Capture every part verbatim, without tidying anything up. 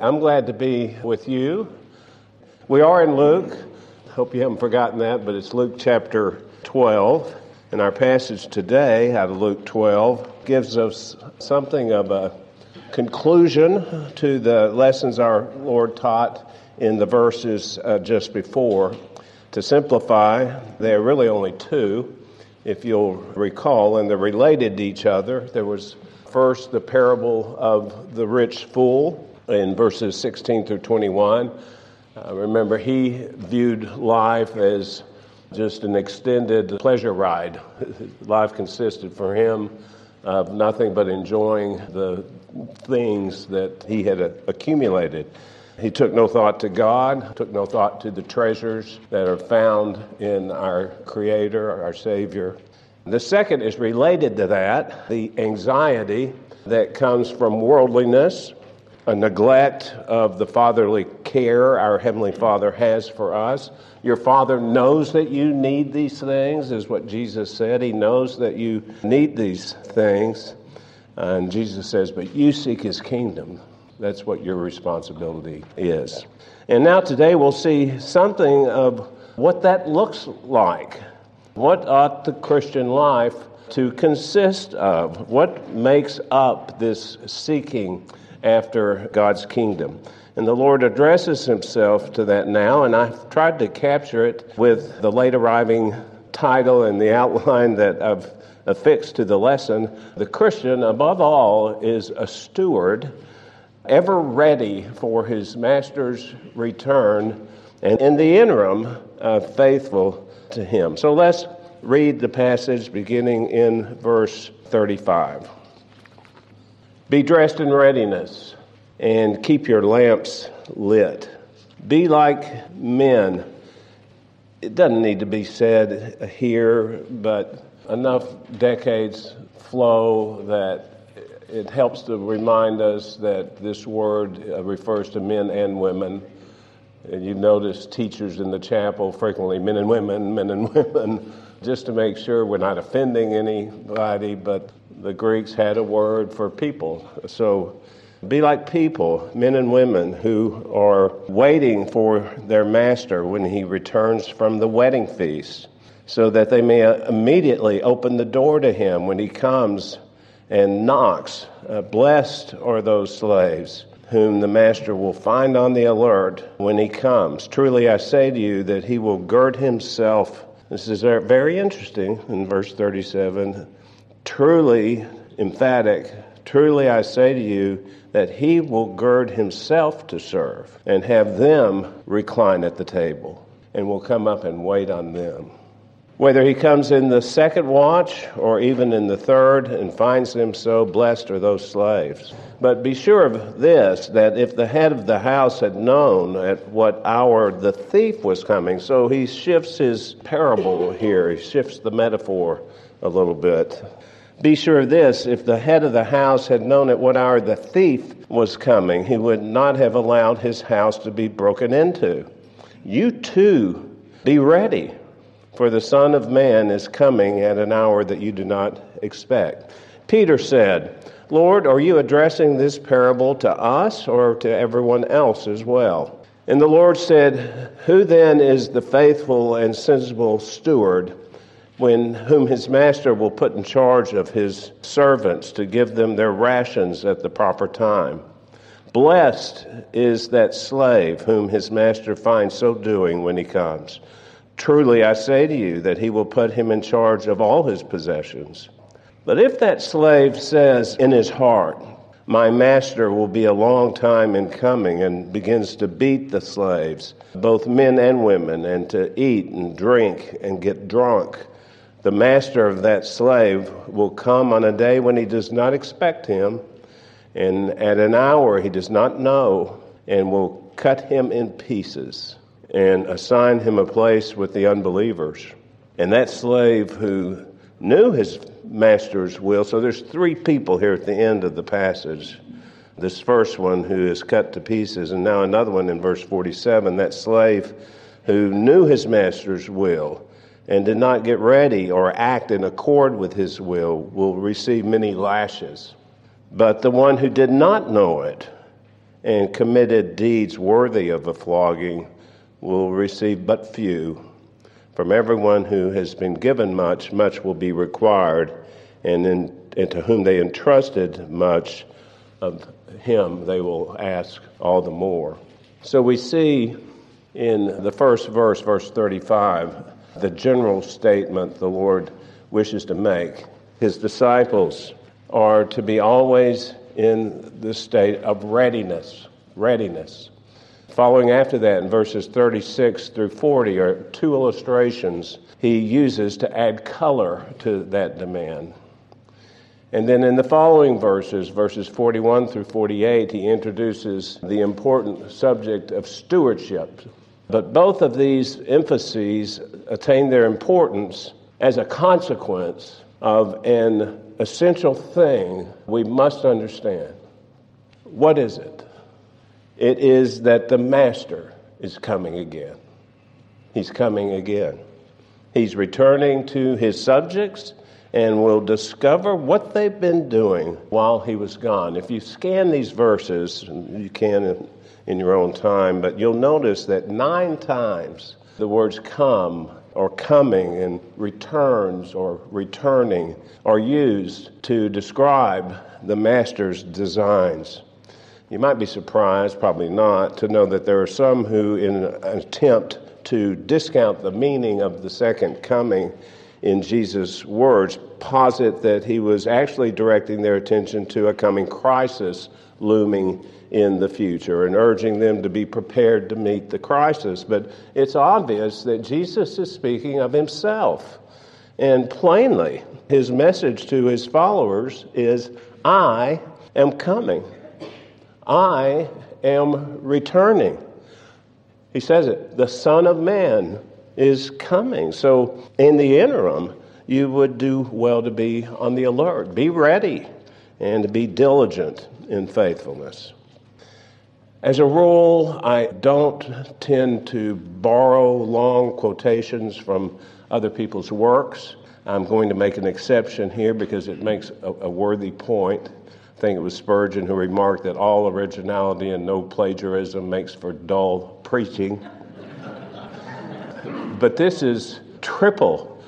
I'm glad to be with you. We are in Luke. Hope you haven't forgotten that, but it's Luke chapter twelve. And our passage today out of Luke twelve gives us something of a conclusion to the lessons our Lord taught in the verses uh, just before. To simplify, there are really only two, if you'll recall, and they're related to each other. There was first the parable of the rich fool in verses sixteen through twenty-one. Uh, remember, he viewed life as just an extended pleasure ride. Life consisted for him of nothing but enjoying the things that he had accumulated. He took no thought to God, took no thought to the treasures that are found in our Creator, our Savior. The second is related to that, the anxiety that comes from worldliness, a neglect of the fatherly care our Heavenly Father has for us. Your Father knows that you need these things, is what Jesus said. He knows that you need these things. And Jesus says, but you seek His kingdom. That's what your responsibility is. And now today we'll see something of what that looks like. What ought the Christian life to consist of? What makes up this seeking after God's kingdom? And the Lord addresses Himself to that now, and I've tried to capture it with the late arriving title and the outline that I've affixed to the lesson. The Christian, above all, is a steward, ever ready for his master's return, and in the interim, uh, faithful to him. So let's read the passage beginning in verse thirty-five. Be dressed in readiness, and keep your lamps lit. Be like men. It doesn't need to be said here, but enough decades flow that it helps to remind us that this word refers to men and women. And you notice teachers in the chapel frequently men and women, men and women, just to make sure we're not offending anybody, but the Greeks had a word for people. So be like people, men and women, who are waiting for their master when he returns from the wedding feast, so that they may immediately open the door to him when he comes and knocks. Uh, blessed are those slaves whom the master will find on the alert when he comes. Truly I say to you that he will gird himself. This is very interesting in verse thirty-seven. Truly, emphatic, truly I say to you that he will gird himself to serve and have them recline at the table and will come up and wait on them. Whether he comes in the second watch or even in the third and finds them so, blessed are those slaves. But be sure of this, that if the head of the house had known at what hour the thief was coming, so he shifts his parable here, he shifts the metaphor a little bit. Be sure of this, if the head of the house had known at what hour the thief was coming, he would not have allowed his house to be broken into. You too, be ready. For the Son of Man is coming at an hour that you do not expect. Peter said, Lord, are you addressing this parable to us or to everyone else as well? And the Lord said, who then is the faithful and sensible steward, when whom his master will put in charge of his servants to give them their rations at the proper time? Blessed is that slave whom his master finds so doing when he comes. Truly, I say to you that he will put him in charge of all his possessions. But if that slave says in his heart, my master will be a long time in coming, and begins to beat the slaves, both men and women, and to eat and drink and get drunk, the master of that slave will come on a day when he does not expect him, and at an hour he does not know, and will cut him in pieces and assign him a place with the unbelievers. And that slave who knew his master's will, so there's three people here at the end of the passage. This first one who is cut to pieces, and now another one in verse forty-seven, that slave who knew his master's will and did not get ready or act in accord with his will will receive many lashes. But the one who did not know it and committed deeds worthy of a flogging will receive but few. From everyone who has been given much, much will be required, and, in, and to whom they entrusted much, of him they will ask all the more. So we see in the first verse, verse thirty-five, the general statement the Lord wishes to make. His disciples are to be always in the state of readiness, readiness. Following after that in verses thirty-six through forty are two illustrations he uses to add color to that demand. And then in the following verses, verses forty-one through forty-eight, he introduces the important subject of stewardship. But both of these emphases attain their importance as a consequence of an essential thing we must understand. What is it? It is that the Master is coming again. He's coming again. He's returning to his subjects and will discover what they've been doing while he was gone. If you scan these verses, you can in, in your own time, but you'll notice that nine times the words come or coming and returns or returning are used to describe the Master's designs. You might be surprised, probably not, to know that there are some who, in an attempt to discount the meaning of the second coming in Jesus' words, posit that he was actually directing their attention to a coming crisis looming in the future and urging them to be prepared to meet the crisis. But it's obvious that Jesus is speaking of himself. And plainly, his message to his followers is, I am coming. I am returning. He says it, the Son of Man is coming. So in the interim, you would do well to be on the alert, be ready, and to be diligent in faithfulness. As a rule, I don't tend to borrow long quotations from other people's works. I'm going to make an exception here because it makes a, a worthy point. I think it was Spurgeon who remarked that all originality and no plagiarism makes for dull preaching. But this is triple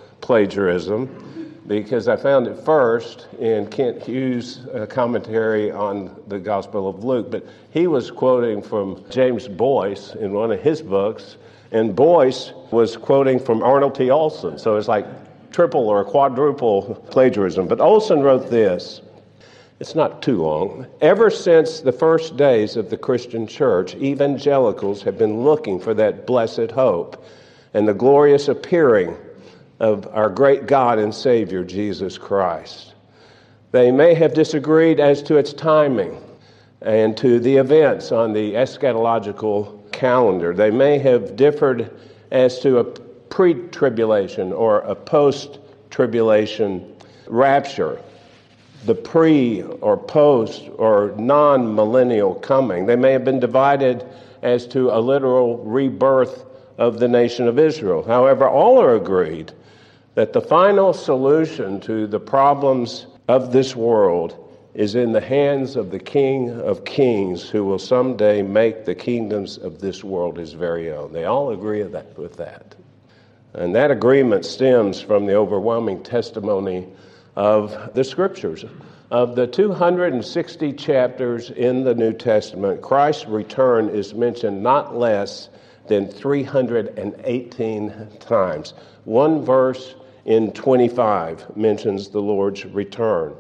plagiarism because I found it first in Kent Hughes' uh, commentary on the Gospel of Luke. But he was quoting from James Boyce in one of his books, and Boyce was quoting from Arnold T. Olson. So it's like triple or quadruple plagiarism. But Olson wrote this. It's not too long. Ever since the first days of the Christian church, evangelicals have been looking for that blessed hope and the glorious appearing of our great God and Savior, Jesus Christ. They may have disagreed as to its timing and to the events on the eschatological calendar. They may have differed as to a pre-tribulation or a post-tribulation rapture, the pre or post or non-millennial coming. They may have been divided as to a literal rebirth of the nation of Israel. However, all are agreed that the final solution to the problems of this world is in the hands of the King of Kings, who will someday make the kingdoms of this world his very own. They all agree with that. With that. And that agreement stems from the overwhelming testimony of the Scriptures. Of the two hundred sixty chapters in the New Testament, Christ's return is mentioned not less than three hundred eighteen times. One verse in twenty-five mentions the Lord's return.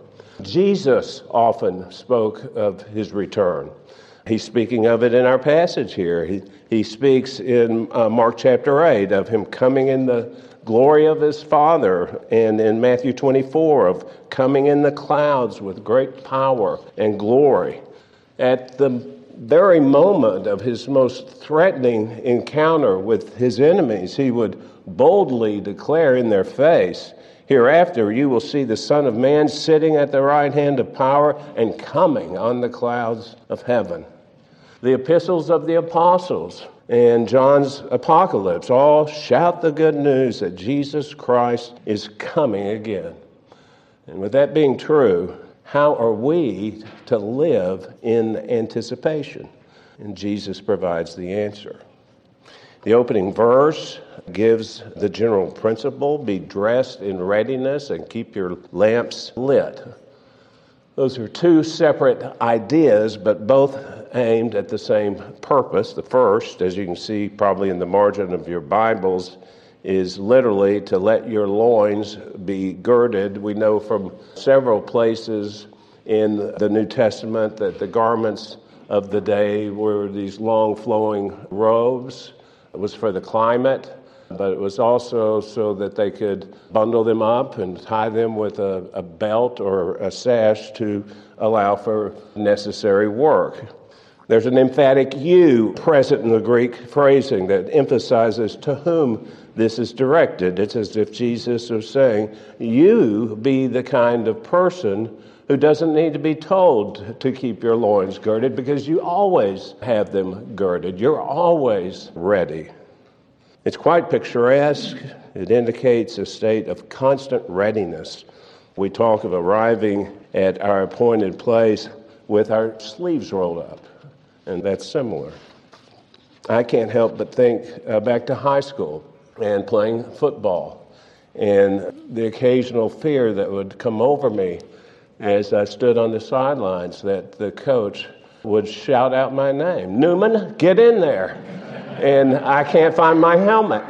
Jesus often spoke of his return. He's speaking of it in our passage here. He, he speaks in uh, Mark chapter eight of him coming in the glory of his Father, and in Matthew twenty-four of coming in the clouds with great power and glory. At the very moment of his most threatening encounter with his enemies, he would boldly declare in their face, hereafter you will see the Son of Man sitting at the right hand of power and coming on the clouds of heaven. The epistles of the apostles and John's apocalypse all shout the good news that Jesus Christ is coming again. And with that being true, how are we to live in anticipation? And Jesus provides the answer. The opening verse gives the general principle: be dressed in readiness and keep your lamps lit. Those are two separate ideas, but both aimed at the same purpose. The first, as you can see probably in the margin of your Bibles, is literally to let your loins be girded. We know from several places in the New Testament that the garments of the day were these long flowing robes. It was for the climate, but it was also so that they could bundle them up and tie them with a, a belt or a sash to allow for necessary work. There's an emphatic you present in the Greek phrasing that emphasizes to whom this is directed. It's as if Jesus was saying, you be the kind of person who doesn't need to be told to keep your loins girded, because you always have them girded. You're always ready. It's quite picturesque. It indicates a state of constant readiness. We talk of arriving at our appointed place with our sleeves rolled up, and that's similar. I can't help but think uh, back to high school and playing football, and the occasional fear that would come over me as I stood on the sidelines that the coach would shout out my name, Newman, get in there. And I can't find my helmet.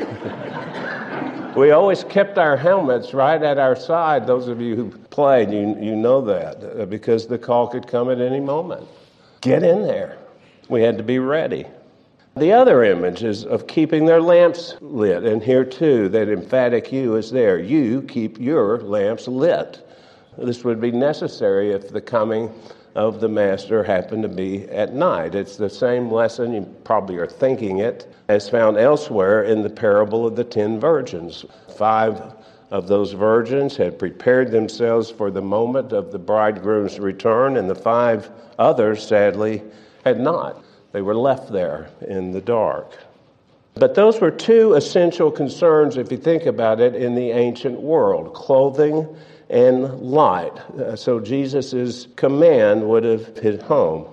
We always kept our helmets right at our side. Those of you who played, you, you know that, because the call could come at any moment. Get in there. We had to be ready. The other image is of keeping their lamps lit. And here too, that emphatic you is there. You keep your lamps lit. This would be necessary if the coming of the Master happened to be at night. It's the same lesson, you probably are thinking it, as found elsewhere in the parable of the ten virgins. Five of those virgins had prepared themselves for the moment of the bridegroom's return, and the five others, sadly, had not. They were left there in the dark. But those were two essential concerns, if you think about it, in the ancient world: clothing and light. Uh, so Jesus' command would have hit home.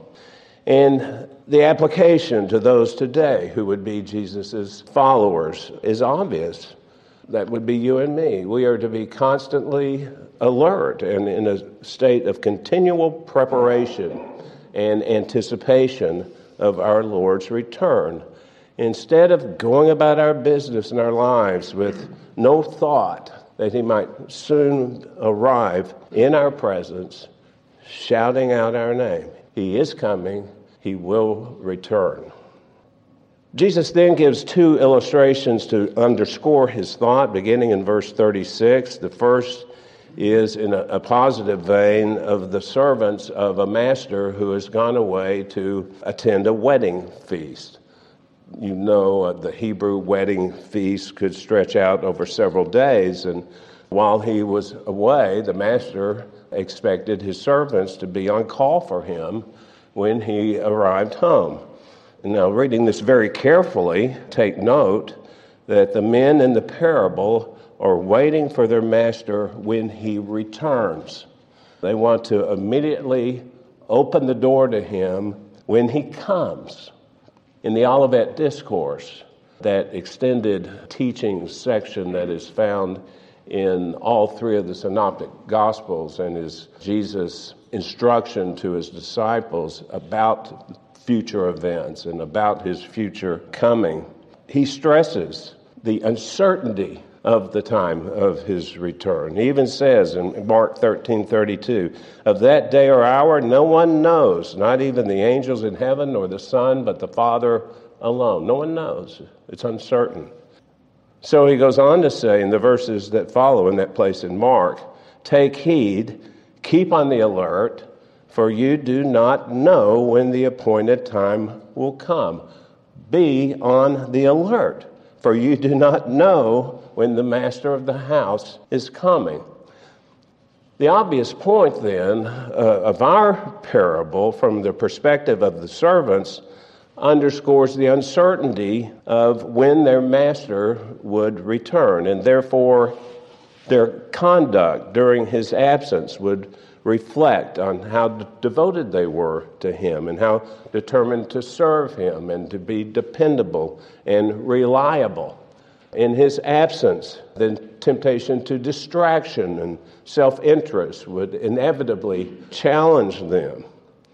And the application to those today who would be Jesus' followers is obvious. That would be you and me. We are to be constantly alert and in a state of continual preparation and anticipation of our Lord's return. Instead of going about our business and our lives with no thought that he might soon arrive in our presence, shouting out our name. He is coming. He will return. Jesus then gives two illustrations to underscore his thought, beginning in verse thirty-six. The first is in a, a positive vein of the servants of a master who has gone away to attend a wedding feast. You know, uh, the Hebrew wedding feast could stretch out over several days, and while he was away, the master expected his servants to be on call for him when he arrived home. Now, reading this very carefully, take note that the men in the parable are waiting for their master when he returns. They want to immediately open the door to him when he comes. In the Olivet Discourse, that extended teaching section that is found in all three of the synoptic gospels and is Jesus' instruction to his disciples about future events and about his future coming, he stresses the uncertainty of the time of his return. He even says in Mark thirteen thirty-two, of that day or hour no one knows, not even the angels in heaven nor the Son, but the Father alone. No one knows. It's uncertain. So he goes on to say in the verses that follow in that place in Mark, take heed, keep on the alert, for you do not know when the appointed time will come. Be on the alert, for you do not know when the master of the house is coming. The obvious point then uh, of our parable from the perspective of the servants underscores the uncertainty of when their master would return, and therefore their conduct during his absence would reflect on how d- devoted they were to him and how determined to serve him and to be dependable and reliable. In his absence, the temptation to distraction and self-interest would inevitably challenge them.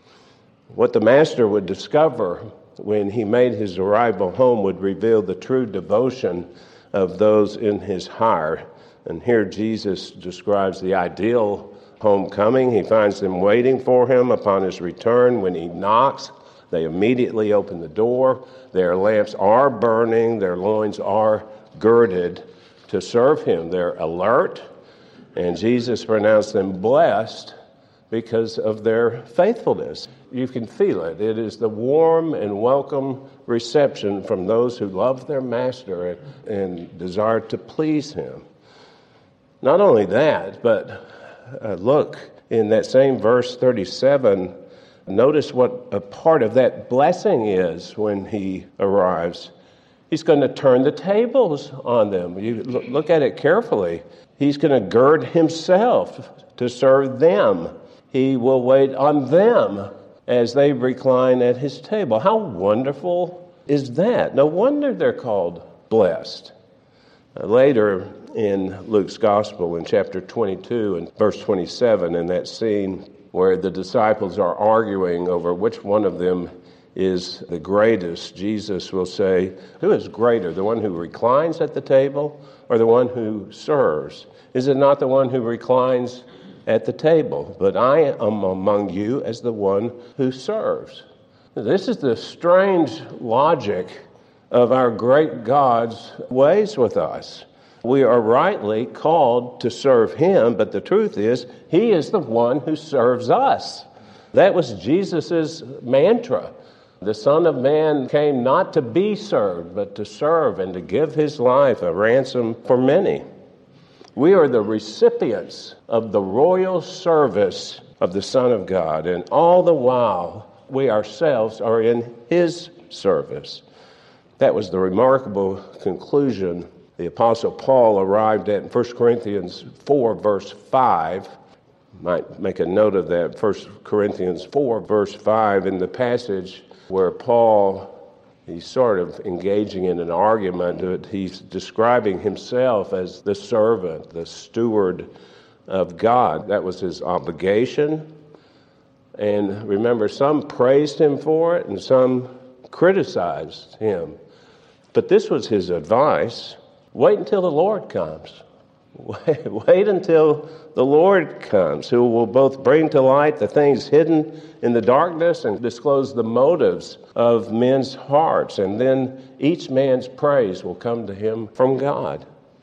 What the master would discover when he made his arrival home would reveal the true devotion of those in his hire. And here Jesus describes the ideal homecoming. He finds them waiting for him upon his return. When he knocks, they immediately open the door. Their lamps are burning. Their loins are girded to serve him. They're alert. And Jesus pronounced them blessed because of their faithfulness. You can feel it. It is the warm and welcome reception from those who love their master and, and desire to please him. Not only that, but uh, look, in that same verse thirty-seven, notice what a part of that blessing is when he arrives. He's going to turn the tables on them. You look at it carefully. He's going to gird himself to serve them. He will wait on them as they recline at his table. How wonderful is that? No wonder they're called blessed. Uh, later in Luke's Gospel, in chapter twenty-two and verse twenty-seven, in that scene where the disciples are arguing over which one of them is the greatest, Jesus will say, who is greater, the one who reclines at the table or the one who serves? Is it not the one who reclines at the table? But I am among you as the one who serves. This is the strange logic of our great God's ways with us. We are rightly called to serve him, but the truth is, he is the one who serves us. That was Jesus' mantra. The Son of Man came not to be served, but to serve and to give his life a ransom for many. We are the recipients of the royal service of the Son of God, and all the while we ourselves are in his service. That was the remarkable conclusion the Apostle Paul arrived at in First Corinthians four, verse five. Might make a note of that, First Corinthians four, verse five, in the passage where Paul, he's sort of engaging in an argument, but he's describing himself as the servant, the steward of God. That was his obligation. And remember, some praised him for it and some criticized him. But this was his advice. Wait until the Lord comes. Wait, wait until the Lord comes, who will both bring to light the things hidden in the darkness and disclose the motives of men's hearts. And then each man's praise will come to him from God.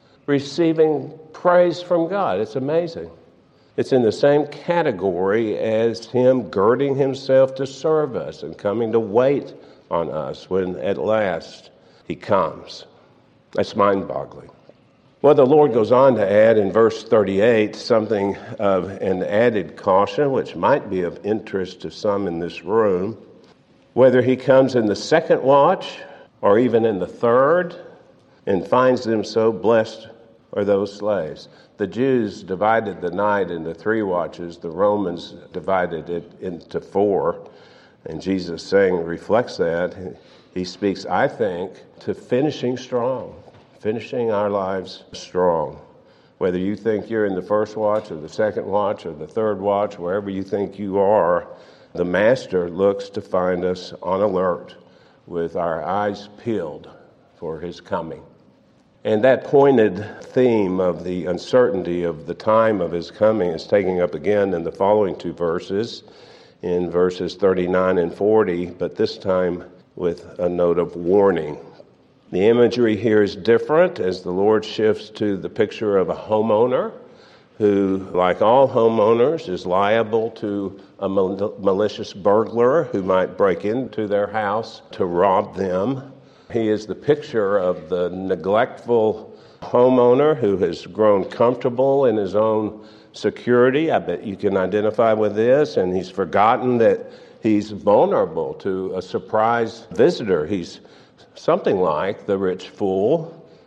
Receiving praise from God. It's amazing. It's in the same category as him girding himself to serve us and coming to wait on us when at last he comes. That's mind-boggling. Well, the Lord goes on to add in verse thirty-eight something of an added caution, which might be of interest to some in this room. Whether he comes in the second watch or even in the third and finds them so, blessed are those slaves. The Jews divided the night into three watches. The Romans divided it into four. And Jesus saying reflects that. He speaks, I think, to finishing strong. Finishing our lives strong. Whether you think you're in the first watch or the second watch or the third watch, wherever you think you are, the Master looks to find us on alert with our eyes peeled for his coming. And that pointed theme of the uncertainty of the time of his coming is taken up again in the following two verses, in verses thirty-nine and forty, but this time with a note of warning. The imagery here is different as the Lord shifts to the picture of a homeowner who, like all homeowners, is liable to a mal- malicious burglar who might break into their house to rob them. He is the picture of the neglectful homeowner who has grown comfortable in his own security. I bet you can identify with this, and he's forgotten that he's vulnerable to a surprise visitor. He's something like the rich fool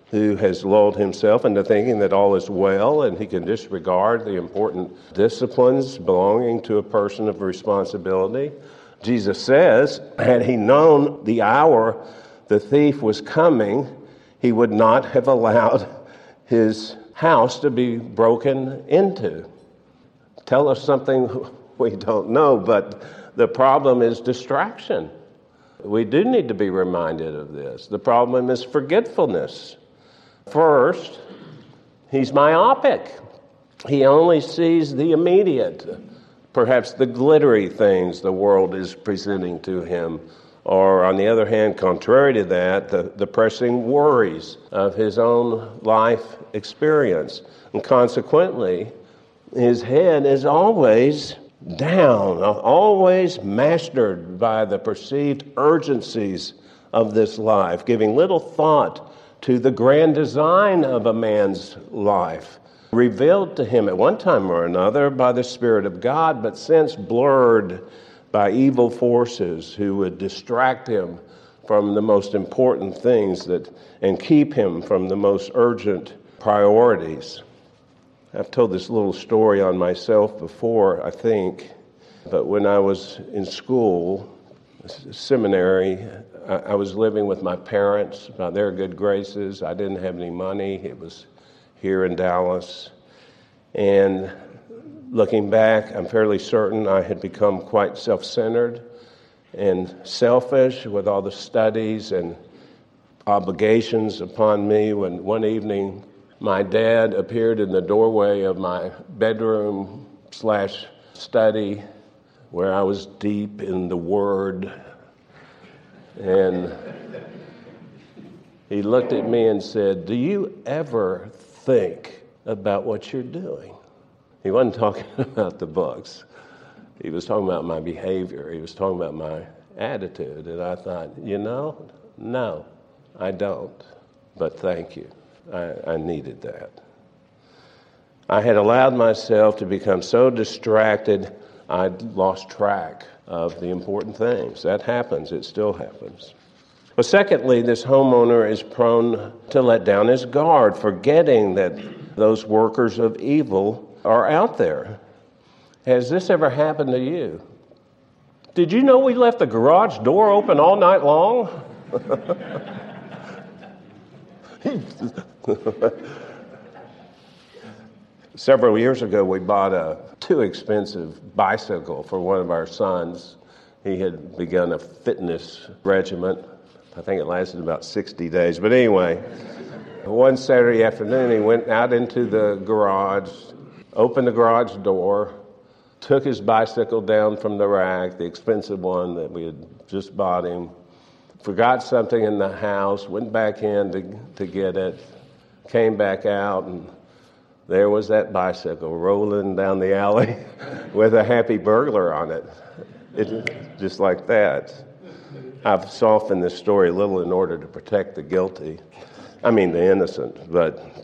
who has lulled himself into thinking that all is well and he can disregard the important disciplines belonging to a person of responsibility. Jesus says, had he known the hour the thief was coming, he would not have allowed his house to be broken into. Tell us something we don't know, but the problem is distraction. We do need to be reminded of this. The problem is forgetfulness. First, he's myopic. He only sees the immediate, perhaps the glittery things the world is presenting to him. Or, on the other hand, contrary to that, the, the pressing worries of his own life experience. And consequently, his head is always down, always mastered by the perceived urgencies of this life, giving little thought to the grand design of a man's life, revealed to him at one time or another by the Spirit of God, but since blurred by evil forces who would distract him from the most important things that and keep him from the most urgent priorities. I've told this little story on myself before, I think, but when I was in school, seminary, I, I was living with my parents by their good graces. I didn't have any money. It was here in Dallas. And looking back, I'm fairly certain I had become quite self-centered and selfish with all the studies and obligations upon me when one evening my dad appeared in the doorway of my bedroom slash study where I was deep in the Word. And he looked at me and said, "Do you ever think about what you're doing?" He wasn't talking about the books. He was talking about my behavior. He was talking about my attitude. And I thought, you know, no, I don't. But thank you. I, I needed that. I had allowed myself to become so distracted, I'd lost track of the important things. That happens. It still happens. Well, secondly, this homeowner is prone to let down his guard, forgetting that those workers of evil are out there. Has this ever happened to you? Did you know we left the garage door open all night long? Several years ago, we bought a too expensive bicycle for one of our sons. He had begun a fitness regimen. I think it lasted about sixty days. But anyway, one Saturday afternoon, he went out into the garage, opened the garage door, took his bicycle down from the rack, the expensive one that we had just bought him, forgot something in the house, went back in to, to get it, came back out, and there was that bicycle rolling down the alley with a happy burglar on it. It just like that. I've softened this story a little in order to protect the guilty. I mean the innocent, but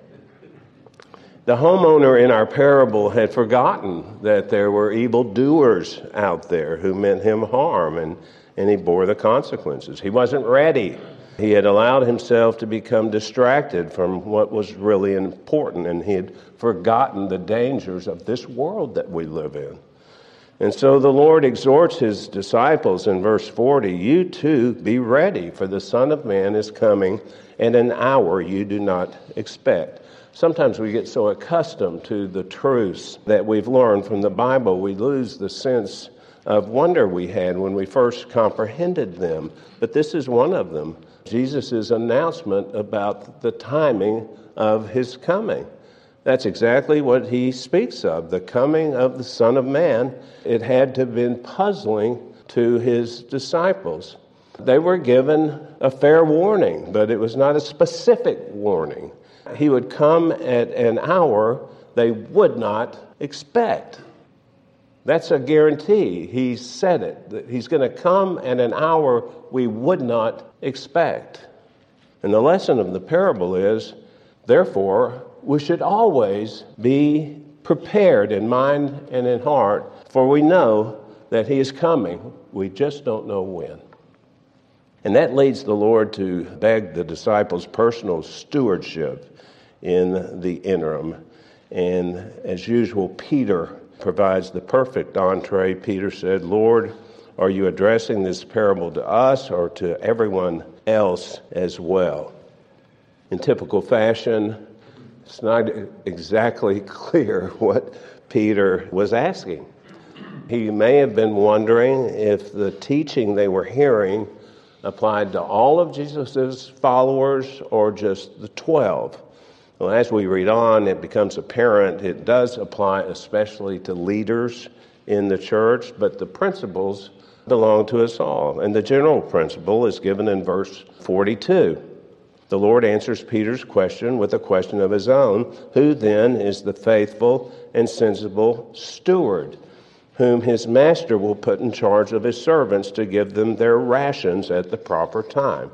the homeowner in our parable had forgotten that there were evildoers out there who meant him harm, and, and he bore the consequences. He wasn't ready. He had allowed himself to become distracted from what was really important, and he had forgotten the dangers of this world that we live in. And so the Lord exhorts his disciples in verse forty, "You too be ready, for the Son of Man is coming at an hour you do not expect." Sometimes we get so accustomed to the truths that we've learned from the Bible, we lose the sense of wonder we had when we first comprehended them. But this is one of them. Jesus' announcement about the timing of his coming. That's exactly what he speaks of, the coming of the Son of Man. It had to have been puzzling to his disciples. They were given a fair warning, but it was not a specific warning. He would come at an hour they would not expect. That's a guarantee. He said it, that he's going to come at an hour we would not expect. And the lesson of the parable is, therefore, we should always be prepared in mind and in heart, for we know that he is coming. We just don't know when. And that leads the Lord to beg the disciples' personal stewardship in the interim. And as usual, Peter provides the perfect entree. Peter said, "Lord, are you addressing this parable to us or to everyone else as well?" In typical fashion, it's not exactly clear what Peter was asking. He may have been wondering if the teaching they were hearing applied to all of Jesus' followers or just the twelve. Well, as we read on, it becomes apparent it does apply especially to leaders in the church, but the principles belong to us all. And the general principle is given in verse forty-two. The Lord answers Peter's question with a question of his own. Who then is the faithful and sensible steward, whom his master will put in charge of his servants to give them their rations at the proper time?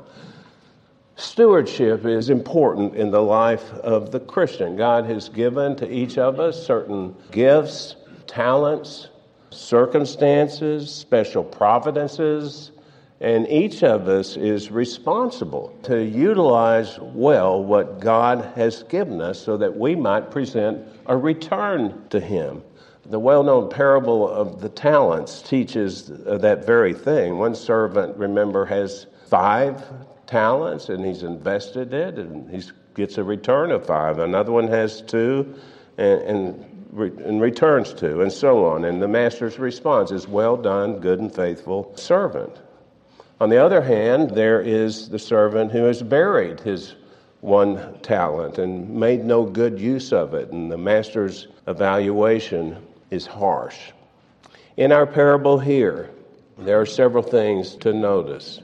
Stewardship is important in the life of the Christian. God has given to each of us certain gifts, talents, circumstances, special providences, and each of us is responsible to utilize well what God has given us so that we might present a return to Him. The well-known parable of the talents teaches that very thing. One servant, remember, has five talents and he's invested it and he gets a return of five. Another one has two and, and, and returns two, and so on. And the master's response is, "Well done, good and faithful servant." On the other hand, there is the servant who has buried his one talent and made no good use of it, and the master's evaluation is harsh. In our parable here, there are several things to notice.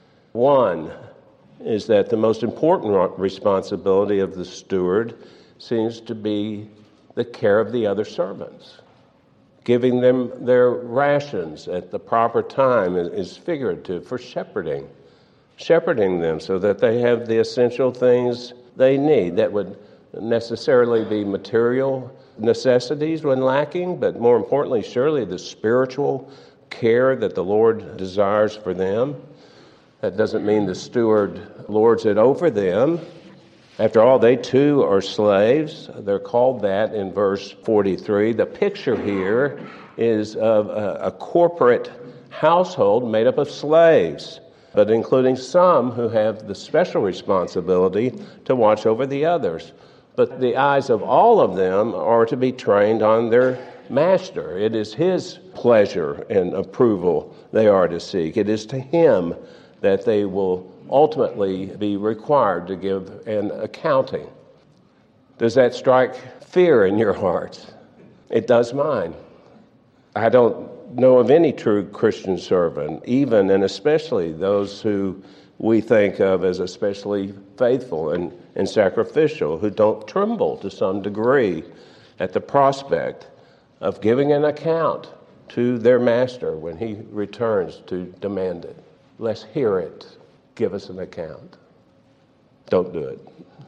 One is that the most important responsibility of the steward seems to be the care of the other servants. Giving them their rations at the proper time is figurative for shepherding. Shepherding them so that they have the essential things they need. That would necessarily be material necessities when lacking, but more importantly, surely the spiritual care that the Lord desires for them. That doesn't mean the steward lords it over them. After all, they too are slaves. They're called that in verse forty-three. The picture here is of a, a corporate household made up of slaves, but including some who have the special responsibility to watch over the others. But the eyes of all of them are to be trained on their master. It is his pleasure and approval they are to seek. It is to him that they will ultimately be required to give an accounting. Does that strike fear in your hearts? It does mine. I don't know of any true Christian servant, even and especially those who we think of as especially faithful and, and sacrificial, who don't tremble to some degree at the prospect of giving an account to their master when he returns to demand it. Let's hear it. Give us an account. Don't do it.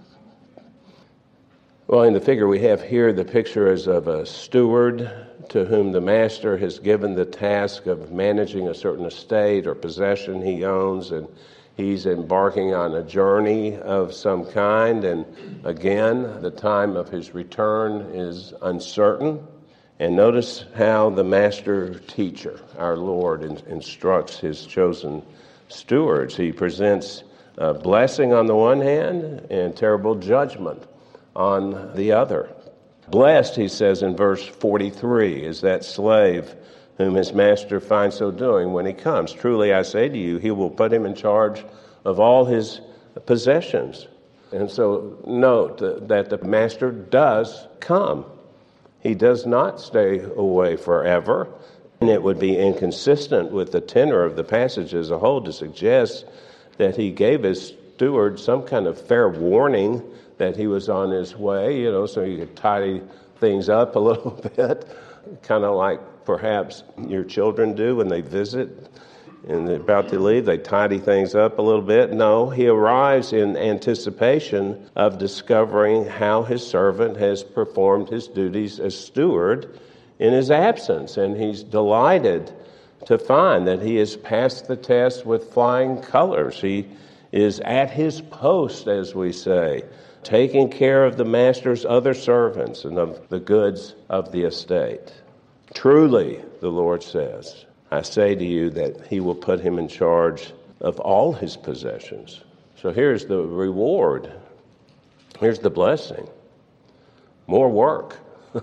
Well, in the figure we have here, the picture is of a steward to whom the master has given the task of managing a certain estate or possession he owns, and he's embarking on a journey of some kind, and again, the time of his return is uncertain. And notice how the master teacher, our Lord, in, instructs his chosen stewards. He presents a blessing on the one hand and terrible judgment on the other. Blessed, he says in verse forty-three, is that slave whom his master finds so doing when he comes. Truly I say to you, he will put him in charge of all his possessions. And so note that the master does come. He does not stay away forever. And it would be inconsistent with the tenor of the passage as a whole to suggest that he gave his steward some kind of fair warning that he was on his way, you know, so he could tidy things up a little bit, kind of like perhaps your children do when they visit and they're about to leave, they tidy things up a little bit. No, he arrives in anticipation of discovering how his servant has performed his duties as steward in his absence, and he's delighted to find that he has passed the test with flying colors. He is at his post, as we say, taking care of the master's other servants and of the goods of the estate. Truly, the Lord says, I say to you that he will put him in charge of all his possessions. So here's the reward. Here's the blessing. More work.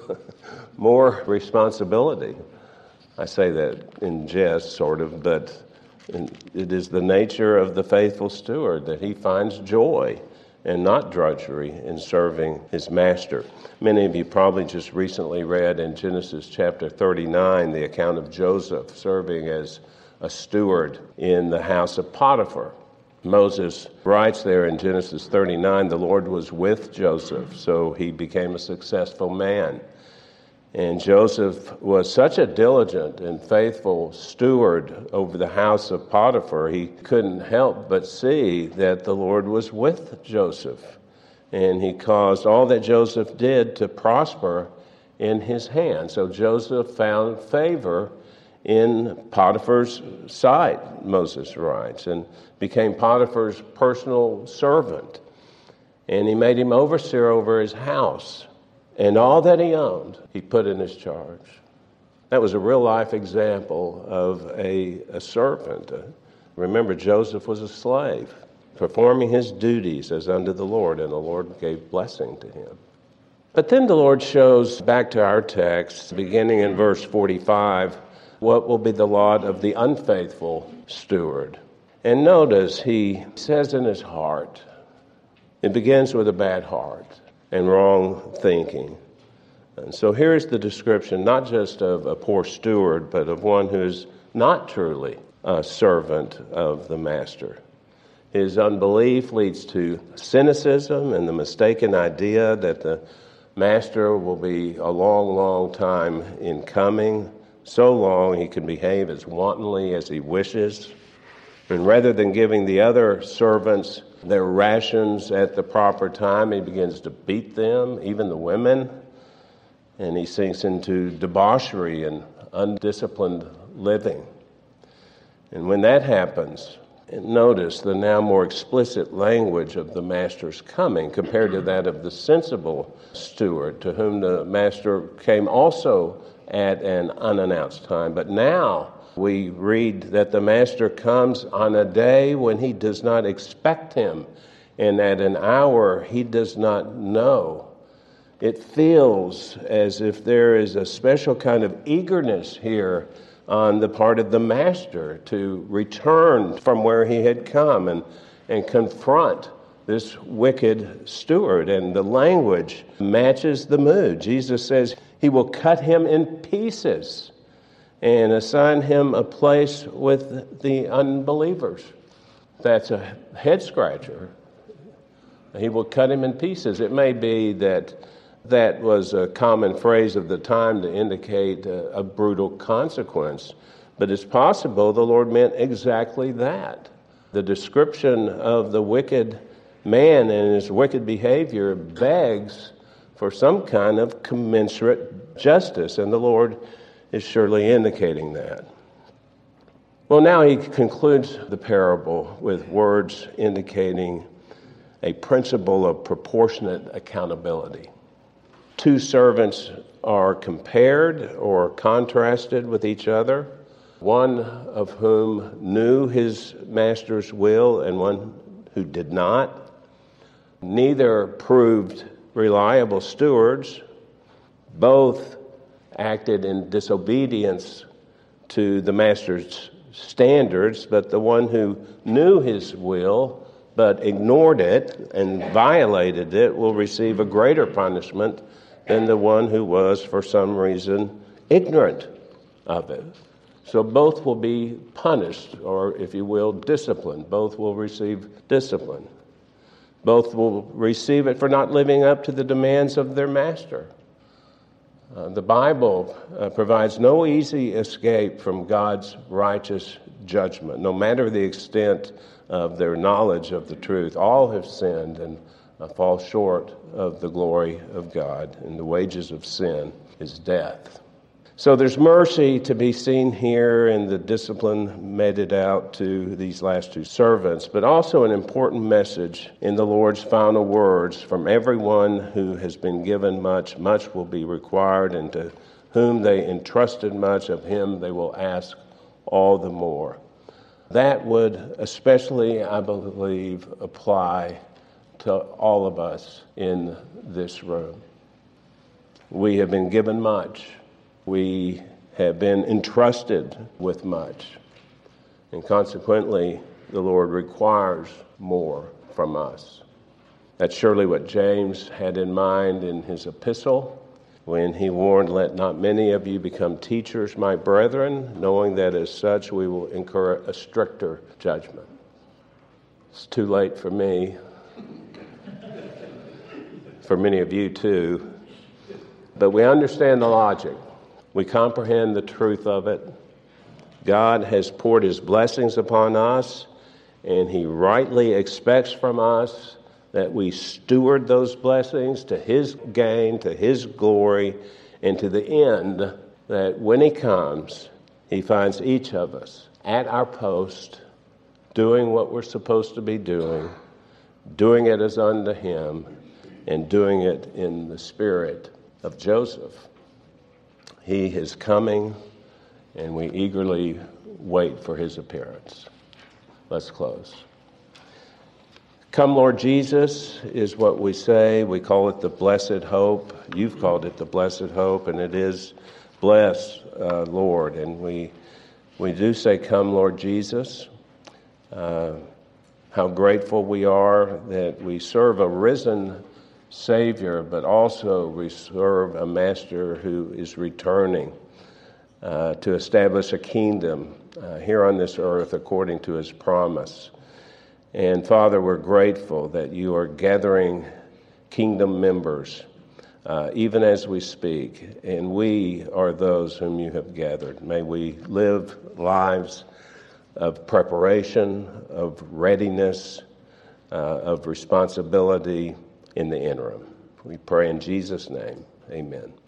More responsibility. I say that in jest, sort of, but it is the nature of the faithful steward that he finds joy and not drudgery in serving his master. Many of you probably just recently read in Genesis chapter thirty-nine the account of Joseph serving as a steward in the house of Potiphar. Moses writes there in Genesis thirty-nine, the Lord was with Joseph, so he became a successful man. And Joseph was such a diligent and faithful steward over the house of Potiphar, he couldn't help but see that the Lord was with Joseph. And he caused all that Joseph did to prosper in his hand. So Joseph found favor in Potiphar's sight, Moses writes, and became Potiphar's personal servant. And he made him overseer over his house. And all that he owned, he put in his charge. That was a real-life example of a, a servant. Uh, remember, Joseph was a slave, performing his duties as unto the Lord, and the Lord gave blessing to him. But then the Lord shows, back to our text, beginning in verse forty-five, what will be the lot of the unfaithful steward. And notice, he says in his heart, it begins with a bad heart and wrong thinking. And so here's the description, not just of a poor steward, but of one who's not truly a servant of the master. His unbelief leads to cynicism and the mistaken idea that the master will be a long, long time in coming, so long he can behave as wantonly as he wishes. And rather than giving the other servants their rations at the proper time, he begins to beat them, even the women, and he sinks into debauchery and undisciplined living. And when that happens, notice the now more explicit language of the master's coming compared to that of the sensible steward, to whom the master came also at an unannounced time. But now we read that the master comes on a day when he does not expect him, and at an hour he does not know. It feels as if there is a special kind of eagerness here on the part of the master to return from where he had come and, and confront this wicked steward. And the language matches the mood. Jesus says he will cut him in pieces and assign him a place with the unbelievers. That's a head scratcher. He will cut him in pieces. It may be that that was a common phrase of the time to indicate a, a brutal consequence, but it's possible the Lord meant exactly that. The description of the wicked man and his wicked behavior begs for some kind of commensurate justice, and the Lord is surely indicating that. Well, now he concludes the parable with words indicating a principle of proportionate accountability. Two servants are compared or contrasted with each other, one of whom knew his master's will and one who did not. Neither proved reliable stewards. Both acted in disobedience to the master's standards, but the one who knew his will but ignored it and violated it will receive a greater punishment than the one who was, for some reason, ignorant of it. So both will be punished, or if you will, disciplined. Both will receive discipline. Both will receive it for not living up to the demands of their master. Uh, the Bible uh, provides no easy escape from God's righteous judgment, no matter the extent of their knowledge of the truth. All have sinned and uh, fall short of the glory of God, and the wages of sin is death. So there's mercy to be seen here in the discipline meted out to these last two servants, but also an important message in the Lord's final words: from everyone who has been given much, much will be required, and to whom they entrusted much, of him they will ask all the more. That would especially, I believe, apply to all of us in this room. We have been given much. We have been entrusted with much. And consequently, the Lord requires more from us. That's surely what James had in mind in his epistle when he warned, "Let not many of you become teachers, my brethren, knowing that as such we will incur a stricter judgment." It's too late for me, for many of you too, but we understand the logic. We comprehend the truth of it. God has poured his blessings upon us, and he rightly expects from us that we steward those blessings to his gain, to his glory, and to the end that when he comes, he finds each of us at our post, doing what we're supposed to be doing, doing it as unto him, and doing it in the spirit of Joseph. He is coming, and we eagerly wait for his appearance. Let's close. Come, Lord Jesus, is what we say. We call it the blessed hope. You've called it the blessed hope, and it is bless, uh, Lord. And we we do say, come, Lord Jesus. Uh, how grateful we are that we serve a risen Savior, but also we serve a Master who is returning uh, to establish a kingdom uh, here on this earth according to his promise. And Father, we're grateful that you are gathering kingdom members uh, even as we speak, and we are those whom you have gathered. May we live lives of preparation, of readiness, uh, of responsibility in the interim. We pray in Jesus' name. Amen.